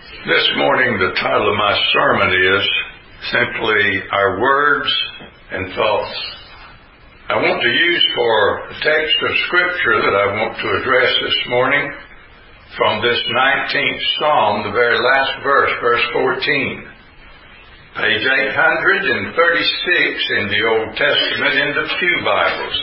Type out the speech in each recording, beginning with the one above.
This morning, the title of my sermon is simply Our Words and Thoughts. I want to use for a text of Scripture that I want to address this morning from this 19th Psalm, the very last verse, verse 14. Page 836 in the Old Testament in the Pew Bibles.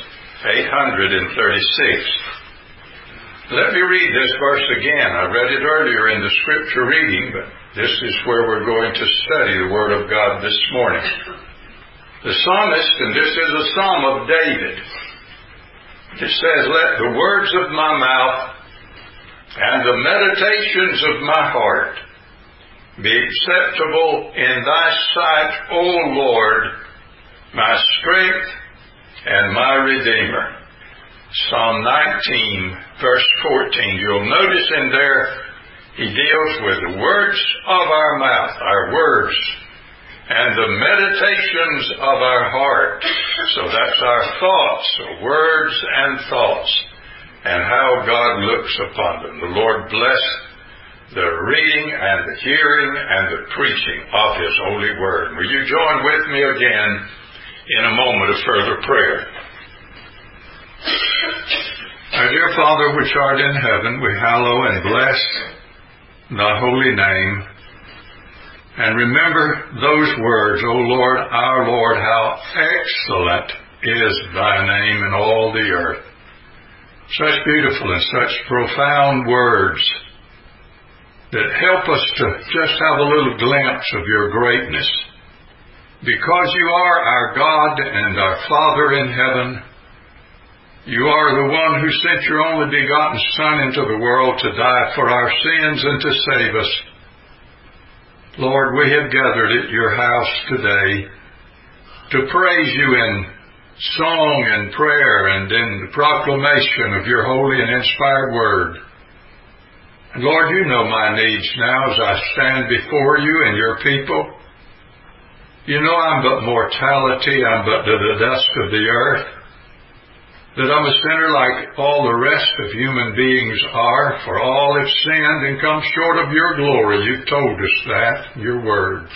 836. Let me read this verse again. I read it earlier in the Scripture reading, but this is where we're going to study the Word of God this morning. The psalmist, and this is a psalm of David, it says, "Let the words of my mouth and the meditations of my heart be acceptable in thy sight, O Lord, my strength and my Redeemer." Psalm 19, verse 14. You'll notice in there, he deals with the words of our mouth, our words, and the meditations of our heart. So that's our thoughts, words and thoughts, and how God looks upon them. The Lord bless the reading and the hearing and the preaching of His holy word. Will you join with me again in a moment of further prayer? Our dear Father, which art in heaven, we hallow and bless thy holy name. And remember those words, O Lord, our Lord, how excellent is thy name in all the earth. Such beautiful and such profound words that help us to just have a little glimpse of your greatness. Because you are our God and our Father in heaven, you are the one who sent your only begotten Son into the world to die for our sins and to save us. Lord, we have gathered at your house today to praise you in song and prayer and in the proclamation of your holy and inspired word. And Lord, you know my needs now as I stand before you and your people. You know I'm but mortality, I'm but the dust of the earth. That I'm a sinner like all the rest of human beings are, for all have sinned and come short of your glory. You've told us that in your word.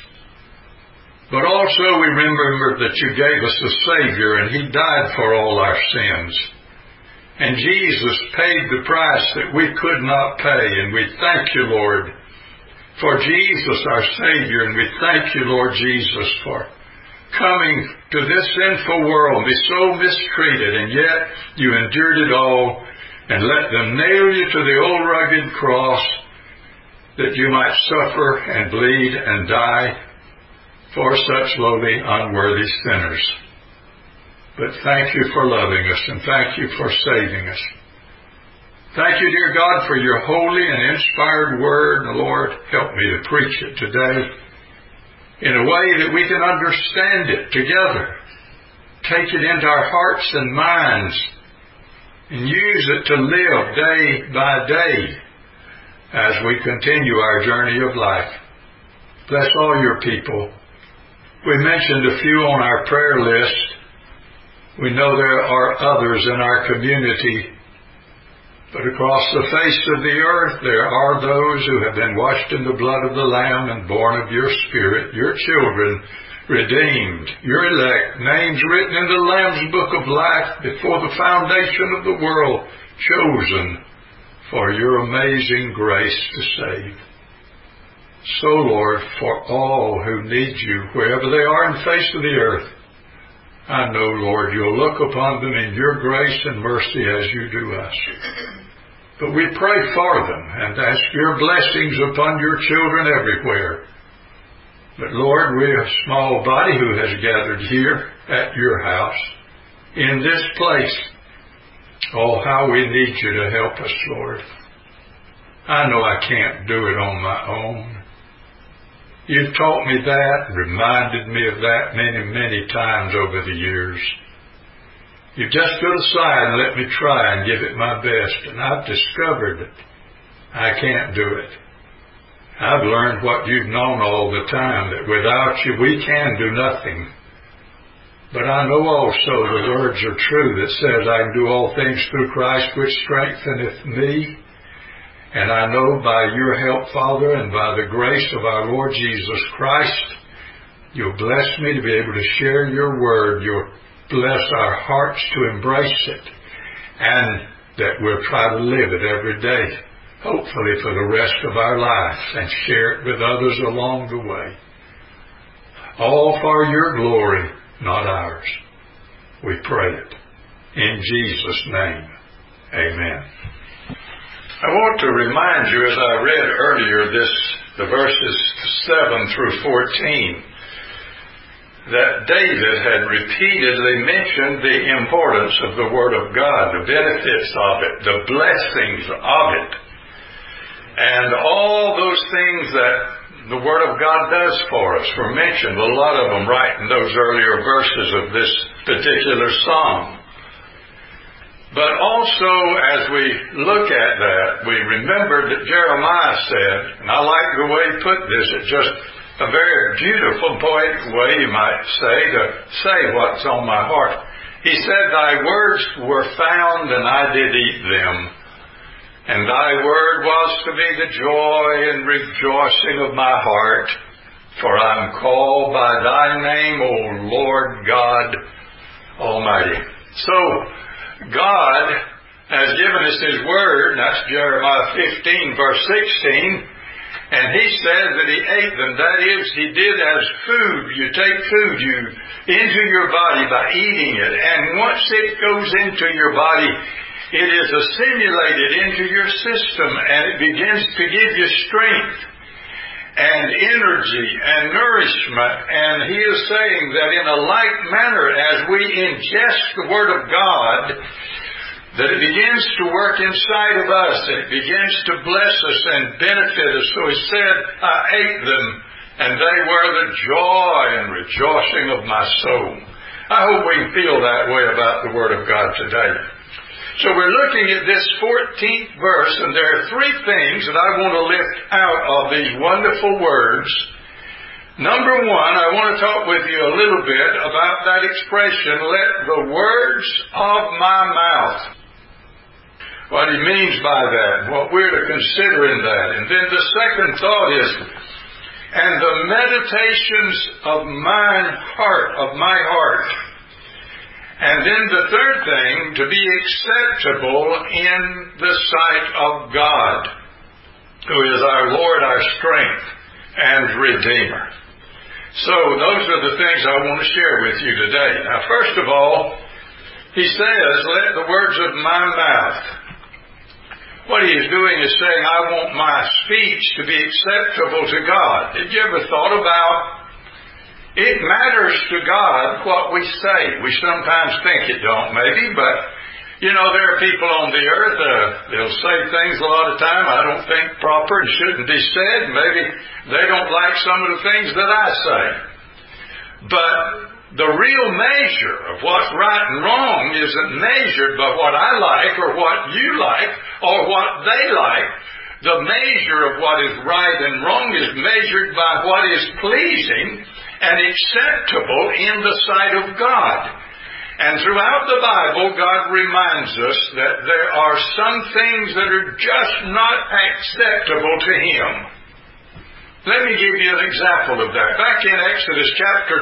But also we remember that you gave us a Savior, and He died for all our sins. And Jesus paid the price that we could not pay, and we thank you, Lord, for Jesus, our Savior, and we thank you, Lord Jesus, for coming to this sinful world, be so mistreated, and yet you endured it all and let them nail you to the old rugged cross that you might suffer and bleed and die for such lowly, unworthy sinners. But thank you for loving us, and thank you for saving us. Thank you, dear God, for your holy and inspired word. And Lord, help me to preach it today in a way that we can understand it together. Take it into our hearts and minds and use it to live day by day as we continue our journey of life. Bless all your people. We mentioned a few on our prayer list. We know there are others in our community. But across the face of the earth, there are those who have been washed in the blood of the Lamb and born of your Spirit, your children, redeemed, your elect, names written in the Lamb's book of life before the foundation of the world, chosen for your amazing grace to save. So, Lord, for all who need you, wherever they are in the face of the earth, I know, Lord, you'll look upon them in your grace and mercy as you do us. But we pray for them and ask your blessings upon your children everywhere. But Lord, we're a small body who has gathered here at your house, in this place. Oh, how we need you to help us, Lord. I know I can't do it on my own. You've taught me that, reminded me of that many, many times over the years. You've just stood aside and let me try and give it my best, and I've discovered that I can't do it. I've learned what you've known all the time, that without you we can do nothing. But I know also the words are true that says I can do all things through Christ which strengtheneth me. And I know by your help, Father, and by the grace of our Lord Jesus Christ, you'll bless me to be able to share your word. You'll bless our hearts to embrace it, and that we'll try to live it every day, hopefully for the rest of our lives, and share it with others along the way. All for your glory, not ours. We pray it. In Jesus' name, amen. I want to remind you, as I read earlier, the verses 7 through 14, that David had repeatedly mentioned the importance of the Word of God, the benefits of it, the blessings of it, and all those things that the Word of God does for us were mentioned, a lot of them right in those earlier verses of this particular psalm. But also, as we look at that, we remember that Jeremiah said, and I like the way he put this, it's just a very beautiful, poetic way, you might say, to say what's on my heart. He said, thy words were found, and I did eat them. And thy word was to be the joy and rejoicing of my heart. For I am called by thy name, O Lord God Almighty. So, God has given us His Word, and that's Jeremiah 15, verse 16, and He said that He ate them. That is, He did as food. You take food into your body by eating it, and once it goes into your body, it is assimilated into your system, and it begins to give you strength and energy and nourishment. And He is saying that in a like manner as we ingest the Word of God, that it begins to work inside of us, and it begins to bless us and benefit us. So He said, I ate them, and they were the joy and rejoicing of my soul. I hope we can feel that way about the Word of God today. So we're looking at this 14th verse, and there are three things that I want to lift out of these wonderful words. Number one, I want to talk with you a little bit about that expression, let the words of my mouth. What he means by that, what we're to consider in that. And then the second thought is, and the meditations of my heart. And then the third thing, to be acceptable in the sight of God, who is our Lord, our strength, and Redeemer. So those are the things I want to share with you today. Now, first of all, He says, let the words of my mouth. What He is doing is saying, I want my speech to be acceptable to God. Have you ever thought about it matters to God what we say? We sometimes think it don't, maybe, but, there are people on the earth, they'll say things a lot of time I don't think proper and shouldn't be said. Maybe they don't like some of the things that I say. But the real measure of what's right and wrong isn't measured by what I like or what you like or what they like. The measure of what is right and wrong is measured by what is pleasing and acceptable in the sight of God. And throughout the Bible, God reminds us that there are some things that are just not acceptable to Him. Let me give you an example of that. Back in Exodus chapter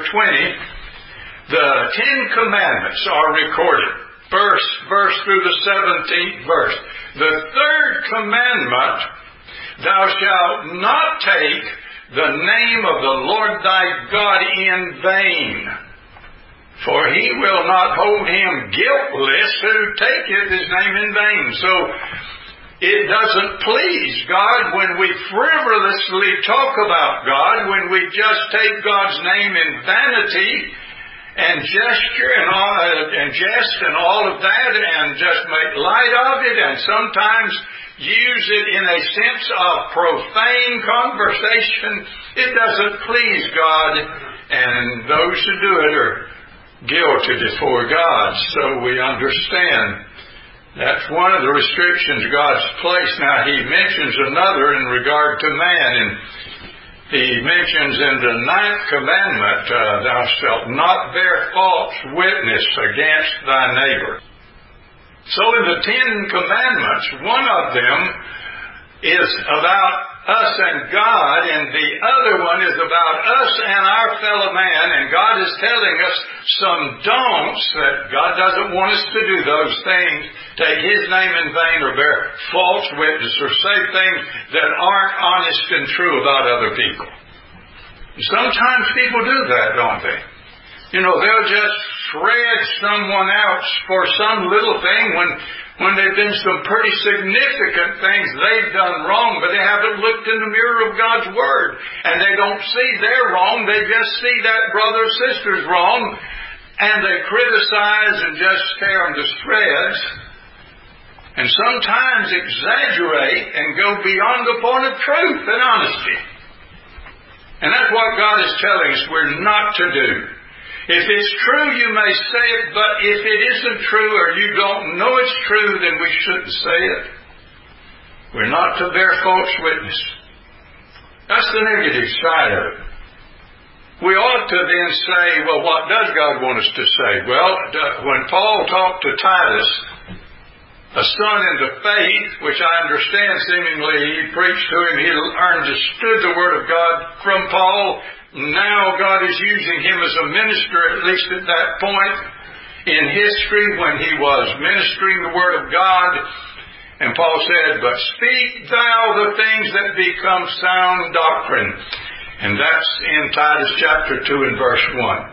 20, the 10 Commandments are recorded, verse through the 17th verse. The third commandment, thou shalt not take the name of the Lord thy God in vain, for He will not hold him guiltless who taketh His name in vain. So it doesn't please God when we frivolously talk about God, when we just take God's name in vanity and gesture and jest and all of that, and just make light of it, and sometimes use it in a sense of profane conversation. It doesn't please God, and those who do it are guilty before God. So we understand that's one of the restrictions God's placed. Now He mentions another in regard to man, and He mentions in the 9th commandment, thou shalt not bear false witness against thy neighbor. So in the 10 commandments, one of them is about us and God, and the other one is about us and our fellow man, and God is telling us some don'ts, that God doesn't want us to do those things, take His name in vain, or bear false witness, or say things that aren't honest and true about other people. Sometimes people do that, don't they? They'll just shred someone else for some little thing when they've done some pretty significant things they've done wrong, but they haven't looked in the mirror of God's Word. And they don't see they're wrong, they just see that brother or sister's wrong, and they criticize and just tear them to shreds, and sometimes exaggerate and go beyond the point of truth and honesty. And that's what God is telling us we're not to do. If it's true, you may say it, but if it isn't true or you don't know it's true, then we shouldn't say it. We're not to bear false witness. That's the negative side of it. We ought to then say, well, what does God want us to say? Well, when Paul talked to Titus, a son in the faith, which I understand seemingly he preached to him, he understood the Word of God from Paul. Now God is using him as a minister, at least at that point in history when he was ministering the Word of God. And Paul said, but speak thou the things that become sound doctrine. And that's in Titus chapter 2 and verse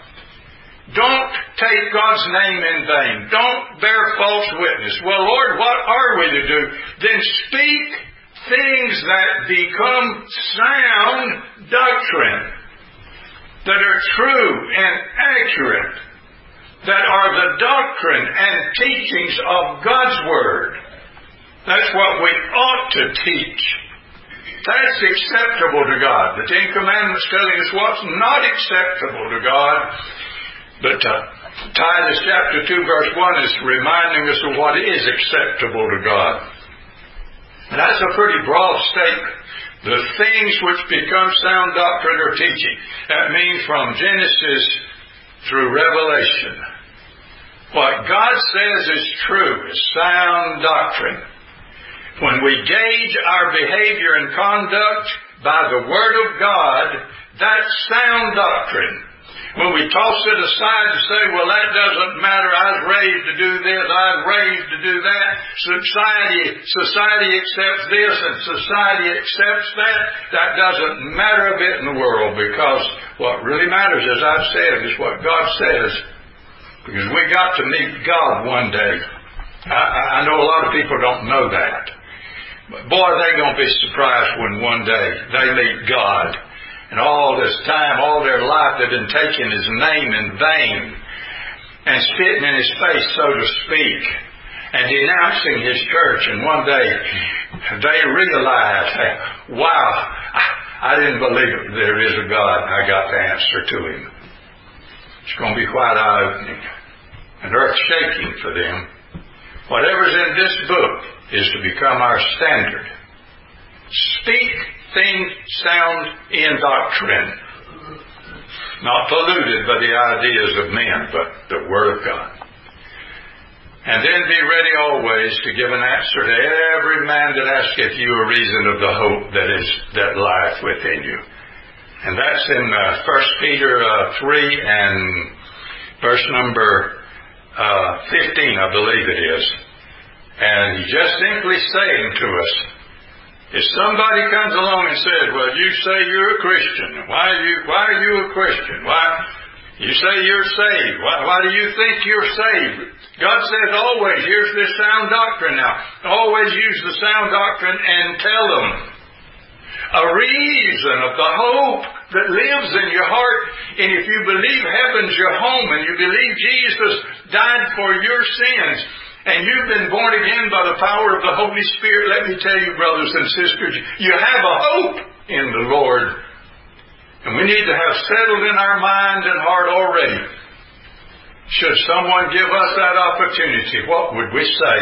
1. Don't take God's name in vain. Don't bear false witness. Well, Lord, what are we to do? Then speak things that become sound doctrine, that are true and accurate, that are the doctrine and teachings of God's Word. That's what we ought to teach. That's acceptable to God. The Ten Commandments telling us what's not acceptable to God. But Titus chapter 2 verse 1 is reminding us of what is acceptable to God. And that's a pretty broad statement. The things which become sound doctrine or teaching. That means from Genesis through Revelation. What God says is true, is sound doctrine. When we gauge our behavior and conduct by the Word of God, that's sound doctrine. When we toss it aside and say, well, that doesn't matter, I was raised to do this, I was raised to do that, society accepts this and society accepts that, that doesn't matter a bit in the world, because what really matters, as I've said, is what God says. Because we got to meet God one day. I know a lot of people don't know that. But boy, they're going to be surprised when one day they meet God. And all this time, all their life, they've been taking His name in vain and spitting in His face, so to speak, and denouncing His church. And one day, they realize, wow, I didn't believe there is a God. I got the answer to Him. It's going to be quite eye-opening and earth-shaking for them. Whatever's in this book is to become our standard. Speak things sound in doctrine, not polluted by the ideas of men, but the Word of God. And then be ready always to give an answer to every man that asketh you a reason of the hope that lieth within you. And that's in 1 Peter 3 and verse number 15, I believe it is. And he's just simply saying to us, if somebody comes along and says, well, you say you're a Christian. Why are you a Christian? Why you say you're saved? Why do you think you're saved? God says always, here's this sound doctrine now. Always use the sound doctrine and tell them a reason of the hope that lives in your heart. And if you believe heaven's your home and you believe Jesus died for your sins, and you've been born again by the power of the Holy Spirit, let me tell you, brothers and sisters, you have a hope in the Lord. And we need to have settled in our mind and heart already. Should someone give us that opportunity, what would we say?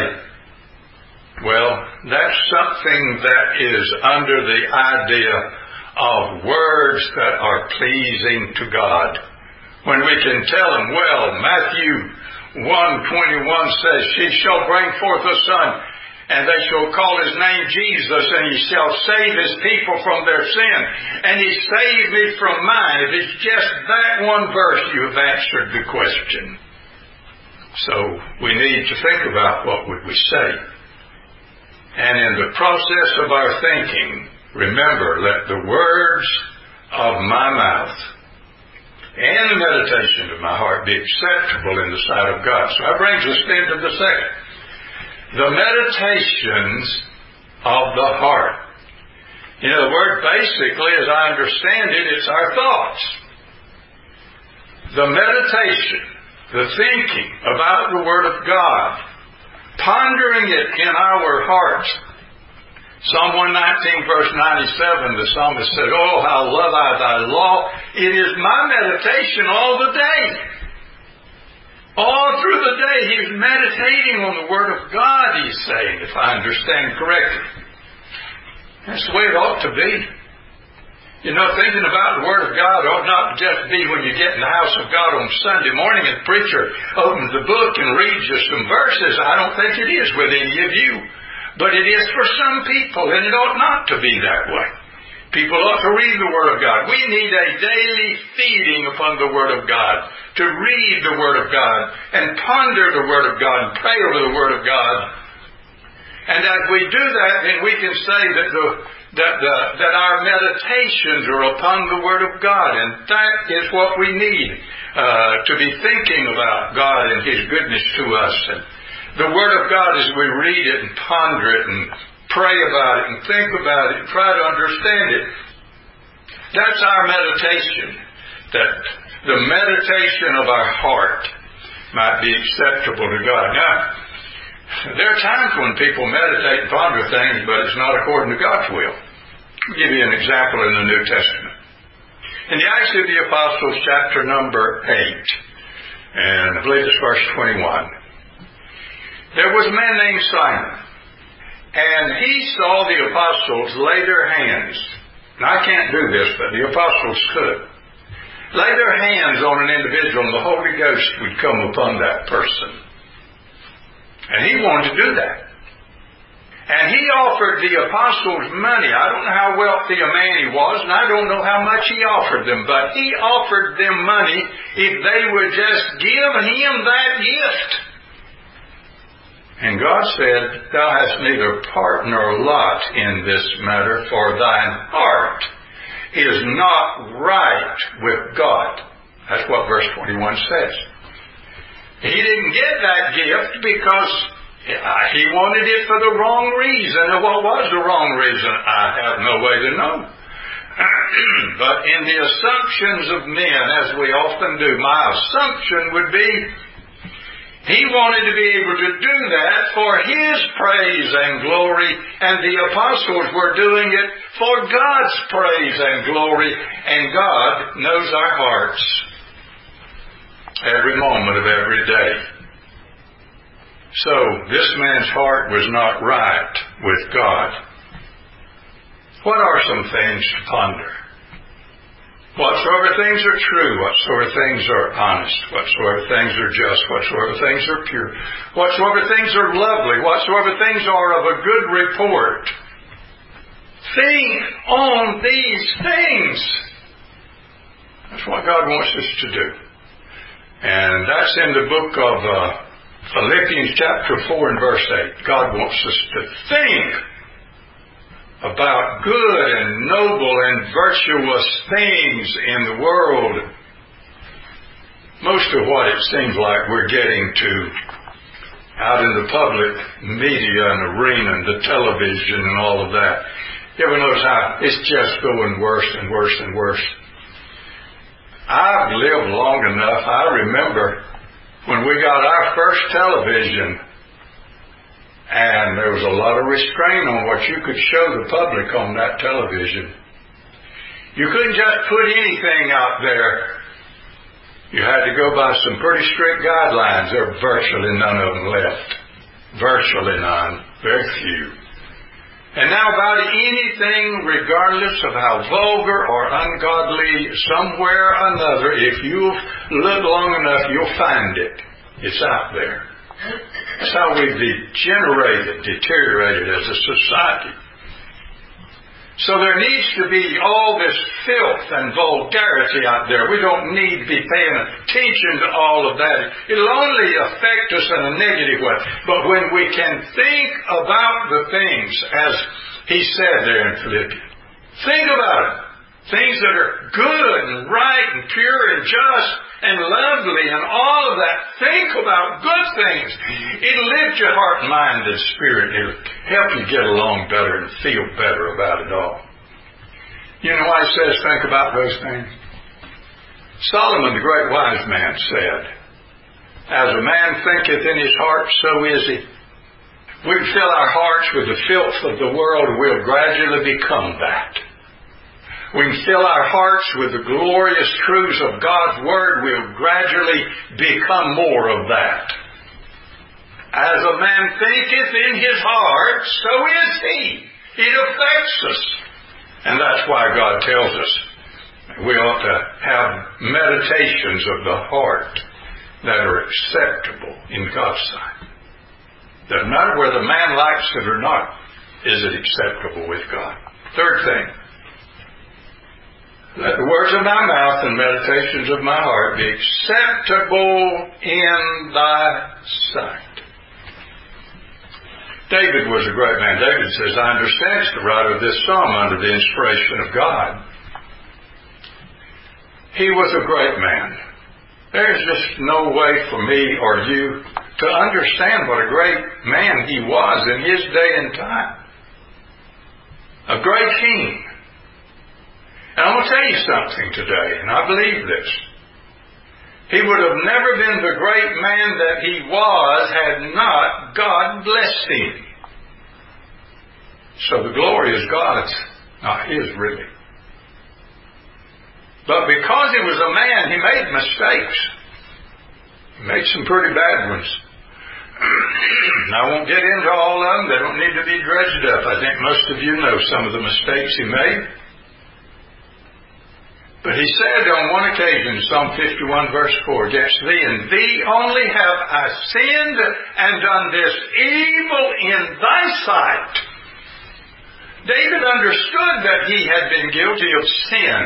Well, that's something that is under the idea of words that are pleasing to God. When we can tell them, well, Matthew 1:21 says, she shall bring forth a son, And they shall call his name Jesus, and he shall save his people from their sin. And he saved me from mine. If it's just that one verse, you have answered the question. So we need to think about what would we say. And in the process of our thinking, remember, let the words of my mouth and the meditation of my heart be acceptable in the sight of God. So that brings us into the second. The meditations of the heart. You know, the word basically, as I understand it, it's our thoughts. The meditation, the thinking about the Word of God, pondering it in our hearts. Psalm 119, verse 97, the psalmist said, "Oh, how love I thy law. It is my meditation all the day." All through the day, he's meditating on the Word of God, he's saying, if I understand correctly. That's the way it ought to be. You know, thinking about the Word of God ought not just be when you get in the house of God on Sunday morning and the preacher opens the book and reads you some verses. I don't think it is with any of you. But it is for some people, and it ought not to be that way. People ought to read the Word of God. We need a daily feeding upon the Word of God, to read the Word of God, and ponder the Word of God, and pray over the Word of God. And as we do that, then we can say that our meditations are upon the Word of God, and that is what we need to be thinking about God and His goodness to us. And the Word of God, as we read it and ponder it and pray about it and think about it and try to understand it, that's our meditation. That the meditation of our heart might be acceptable to God. Now, there are times when people meditate and ponder things, but it's not according to God's will. I'll give you an example in the New Testament. In the Acts of the Apostles, chapter number 8, and I believe it's verse 21, there was a man named Simon, and he saw the apostles lay their hands. Now, I can't do this, but the apostles could. Lay their hands on an individual, and the Holy Ghost would come upon that person. And he wanted to do that. And he offered the apostles money. I don't know how wealthy a man he was, and I don't know how much he offered them, but he offered them money if they would just give him that gift. And God said, "Thou hast neither part nor lot in this matter, for thine heart is not right with God." That's what verse 21 says. He didn't get that gift because he wanted it for the wrong reason. And what was the wrong reason? I have no way to know. But in the assumptions of men, as we often do, my assumption would be he wanted to be able to do that for His praise and glory, and the apostles were doing it for God's praise and glory, and God knows our hearts every moment of every day. So, this man's heart was not right with God. What are some things to ponder? Whatsoever things are true, whatsoever things are honest, whatsoever things are just, whatsoever things are pure, whatsoever things are lovely, whatsoever things are of a good report, think on these things. That's what God wants us to do. And that's in the book of Philippians chapter 4 and verse 8. God wants us to think about good and noble and virtuous things in the world. Most of what it seems like we're getting to out in the public media and arena and the television and all of that. You ever notice how it's just going worse and worse and worse? I've lived long enough. I remember when we got our first television, and there was a lot of restraint on what you could show the public on that television. You couldn't just put anything out there. You had to go by some pretty strict guidelines. There were virtually none of them left. Virtually none. Very few. And now about anything, regardless of how vulgar or ungodly, somewhere or another, if you look long enough, you'll find it. It's out there. That's how we've deteriorated as a society. So there needs to be all this filth and vulgarity out there. We don't need to be paying attention to all of that. It'll only affect us in a negative way. But when we can think about the things, as he said there in Philippians, think about it. Things that are good and right and pure and just and lovely and all of that. Think about good things. It'll lift your heart, mind, and spirit. It'll help you get along better and feel better about it all. You know why it says think about those things? Solomon, the great wise man, said, as a man thinketh in his heart, so is he. We fill our hearts with the filth of the world, we'll gradually become that. We can fill our hearts with the glorious truths of God's Word, we'll gradually become more of that. As a man thinketh in his heart, so is he. It affects us. And that's why God tells us we ought to have meditations of the heart that are acceptable in God's sight. Doesn't matter whether man likes it or not, is it acceptable with God? Third thing, let the words of my mouth and meditations of my heart be acceptable in thy sight. David was a great man. David says, I understand the writer of this psalm under the inspiration of God. He was a great man. There's just no way for me or you to understand what a great man he was in his day and time. A great king. And I'm going to tell you something today, and I believe this. He would have never been the great man that he was had not God blessed him. So the glory is God's, not his really. But because he was a man, he made mistakes. He made some pretty bad ones. I won't get into all of them. They don't need to be dredged up. I think most of you know some of the mistakes he made. But he said on one occasion, Psalm 51 verse 4, against thee and thee only have I sinned and done this evil in thy sight. David understood that he had been guilty of sin.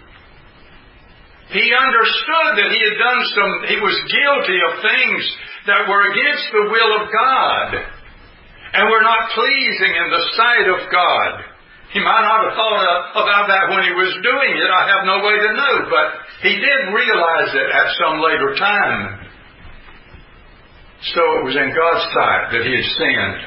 He understood that he was guilty of things that were against the will of God and were not pleasing in the sight of God. He might not have thought about that when he was doing it. I have no way to know. But he did realize it at some later time. So it was in God's sight that he had sinned.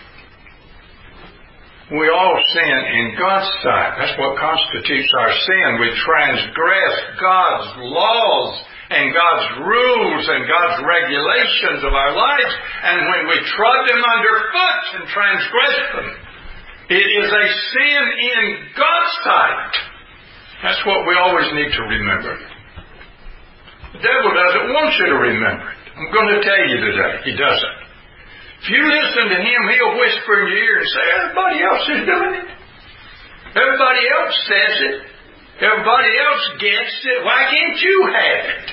We all sin in God's sight. That's what constitutes our sin. We transgress God's laws and God's rules and God's regulations of our lives. And when we trod them underfoot and transgress them, it is a sin in God's sight. That's what we always need to remember. The devil doesn't want you to remember it. I'm going to tell you today, he doesn't. If you listen to him, he'll whisper in your ear and say, everybody else is doing it. Everybody else says it. Everybody else gets it. Why can't you have it?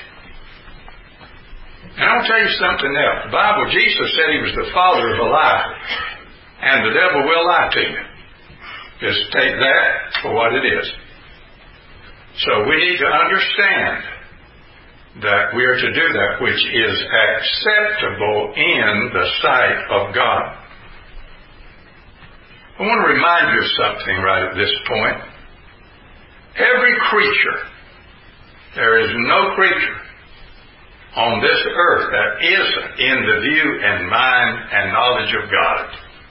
And I'll tell you something else. The Bible, Jesus said he was the father of a lie. And the devil will lie to you. Just take that for what it is. So we need to understand that we are to do that which is acceptable in the sight of God. I want to remind you of something right at this point. Every creature, there is no creature on this earth that isn't in the view and mind and knowledge of God.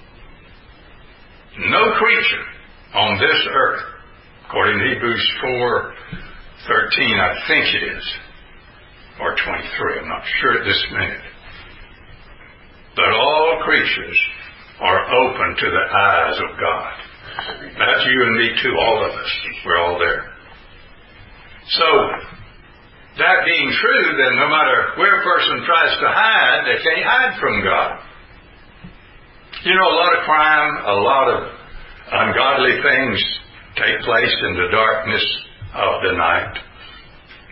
No creature on this earth, according to Hebrews 4:13, I think it is, or 23, I'm not sure at this minute. But all creatures are open to the eyes of God. That's you and me too, all of us. We're all there. So, that being true, then no matter where a person tries to hide, they can't hide from God. You know, a lot of crime, a lot of ungodly things take place in the darkness of the night.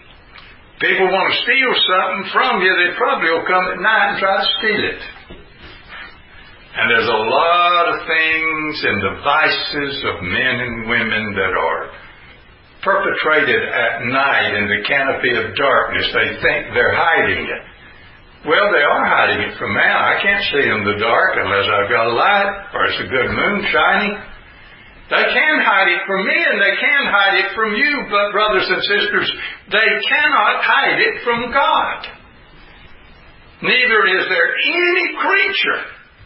People want to steal something from you, they probably will come at night and try to steal it. And there's a lot of things and devices of men and women that are perpetrated at night in the canopy of darkness. They think they're hiding it. Well, they are hiding it from man. I can't see in the dark unless I've got a light or it's a good moon shining. They can hide it from me and they can hide it from you, but brothers and sisters, they cannot hide it from God. Neither is there any creature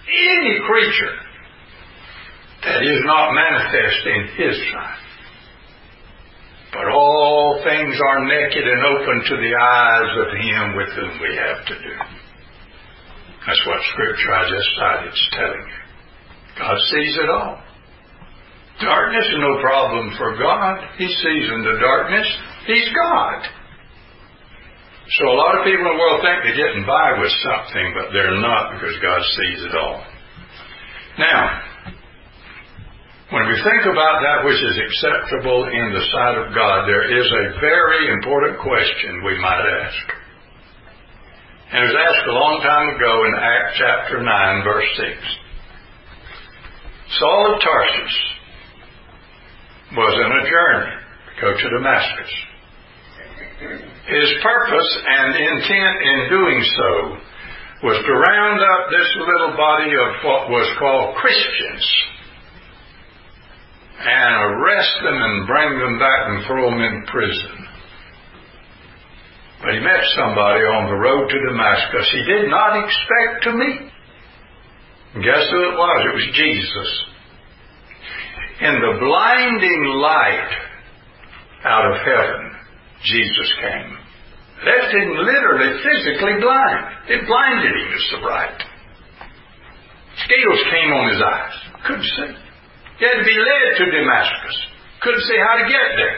that is not manifest in His sight. But all things are naked and open to the eyes of Him with whom we have to do. That's what Scripture I just cited is telling you. God sees it all. Darkness is no problem for God. He sees in the darkness. He's God. So a lot of people in the world think they're getting by with something, but they're not, because God sees it all. Now, when we think about that which is acceptable in the sight of God, there is a very important question we might ask. And it was asked a long time ago in Acts chapter 9, verse 6. Saul of Tarsus was on a journey to go to Damascus. His purpose and intent in doing so was to round up this little body of what was called Christians and arrest them and bring them back and throw them in prison. But he met somebody on the road to Damascus he did not expect to meet. And guess who it was? It was Jesus. In the blinding light out of heaven, Jesus came. Left him literally, physically blind. It blinded him, it's the right. Scales came on his eyes. Couldn't see. He had to be led to Damascus. Couldn't see how to get there.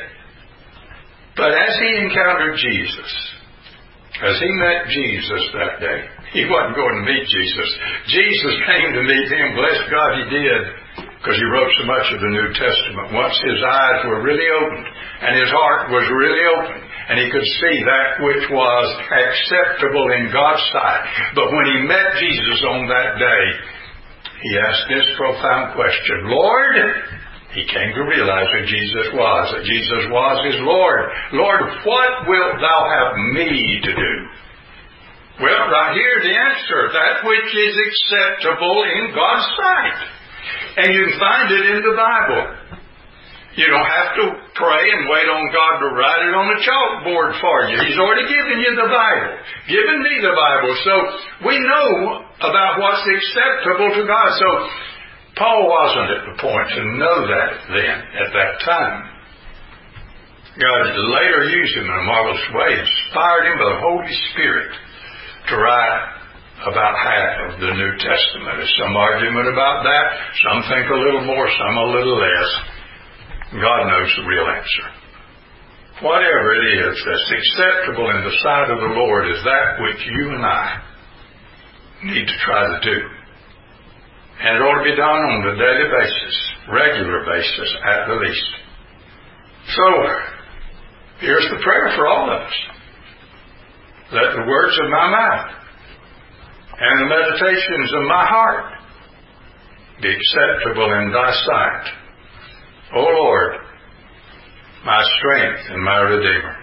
But as he encountered Jesus, as he met Jesus that day, he wasn't going to meet Jesus. Jesus came to meet him. Bless God, he did, because he wrote so much of the New Testament. Once his eyes were really opened, and his heart was really open, and he could see that which was acceptable in God's sight. But when he met Jesus on that day, he asked this profound question. Lord, he came to realize who Jesus was, that Jesus was his Lord. Lord, what wilt thou have me to do? Well, right here the answer, that which is acceptable in God's sight. And you can find it in the Bible. You don't have to pray and wait on God to write it on a chalkboard for you. He's already given you the Bible, given me the Bible. So we know about what's acceptable to God. So Paul wasn't at the point to know that then, at that time. God later used him in a marvelous way, inspired him by the Holy Spirit to write about half of the New Testament. There's some argument about that. Some think a little more, some a little less. God knows the real answer. Whatever it is that's acceptable in the sight of the Lord is that which you and I need to try to do. And it ought to be done on a daily basis, regular basis at the least. So, here's the prayer for all of us. Let the words of my mouth and the meditations of my heart be acceptable in thy sight, O Lord, my strength and my Redeemer.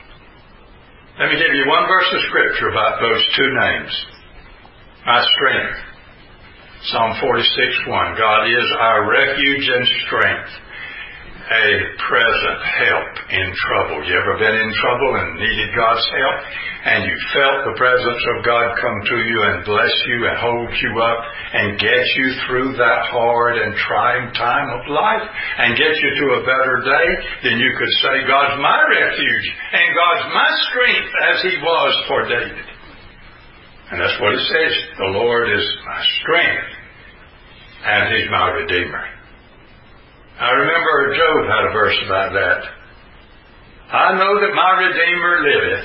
Let me give you one verse of Scripture about those two names. My strength. Psalm 46:1. God is our refuge and strength, a present help in trouble. You ever been in trouble and needed God's help, and you felt the presence of God come to you and bless you and hold you up and get you through that hard and trying time of life and get you to a better day? Then you could say, God's my refuge and God's my strength, as He was for David. And that's what it says. The Lord is my strength and He's my Redeemer. I remember Job had a verse about that. I know that my Redeemer liveth,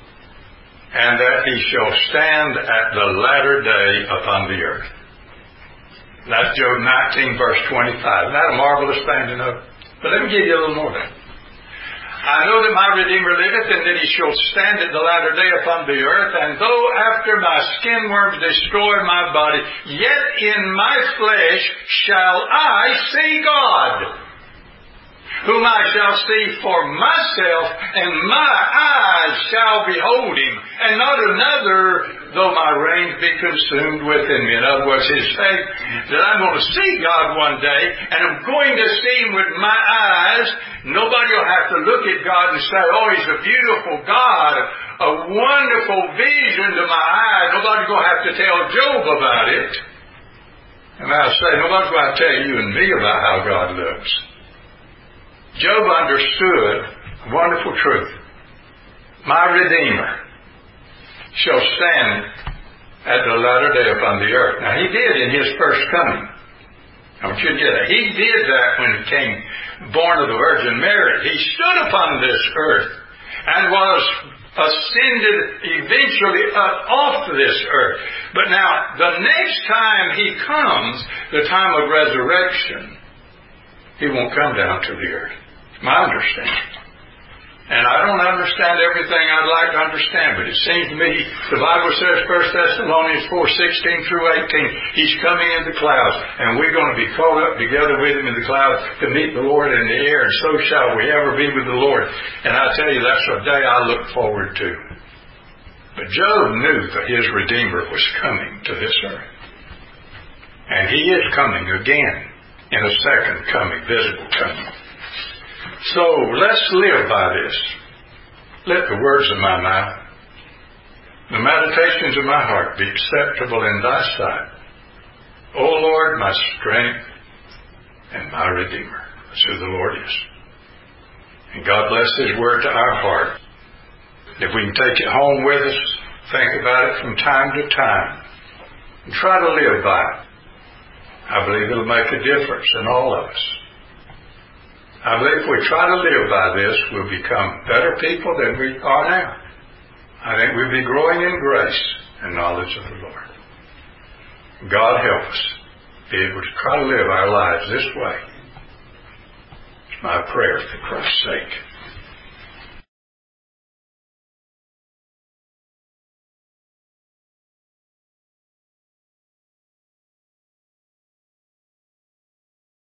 and that He shall stand at the latter day upon the earth. That's Job 19, verse 25. Isn't that a marvelous thing to know? But let me give you a little more of that. I know that my Redeemer liveth, and that he shall stand at the latter day upon the earth. And though after my skin worms destroy my body, yet in my flesh shall I see God, whom I shall see for myself, and my eyes shall behold him, and not another, though my reins be consumed within me. In other words, his faith that I'm going to see God one day, and I'm going to see him with my eyes. Nobody will have to look at God and say, oh, he's a beautiful God, a wonderful vision to my eyes. Nobody's going to have to tell Job about it. And I'll say, nobody's going to tell you and me about how God looks. Job understood a wonderful truth. My Redeemer shall stand at the latter day upon the earth. Now, he did in his first coming. I want you to get that. He did that when he came born of the Virgin Mary. He stood upon this earth and was ascended eventually up off this earth. But now, the next time he comes, the time of resurrection, he won't come down to the earth. It's my understanding. And I don't understand everything I'd like to understand, but it seems to me, the Bible says, 1 Thessalonians 4:16 through 18, he's coming in the clouds, and we're going to be caught up together with him in the clouds to meet the Lord in the air, and so shall we ever be with the Lord. And I tell you, that's a day I look forward to. But Job knew that his Redeemer was coming to this earth. And he is coming again in a second coming, visible coming. So let's live by this. Let the words of my mouth, the meditations of my heart be acceptable in thy sight. O Lord, my strength and my Redeemer. That's who the Lord is. And God bless his word to our heart. If we can take it home with us, think about it from time to time, and try to live by it, I believe it'll make a difference in all of us. I believe if we try to live by this, we'll become better people than we are now. I think we'll be growing in grace and knowledge of the Lord. God help us be able to try to live our lives this way. It's my prayer for Christ's sake.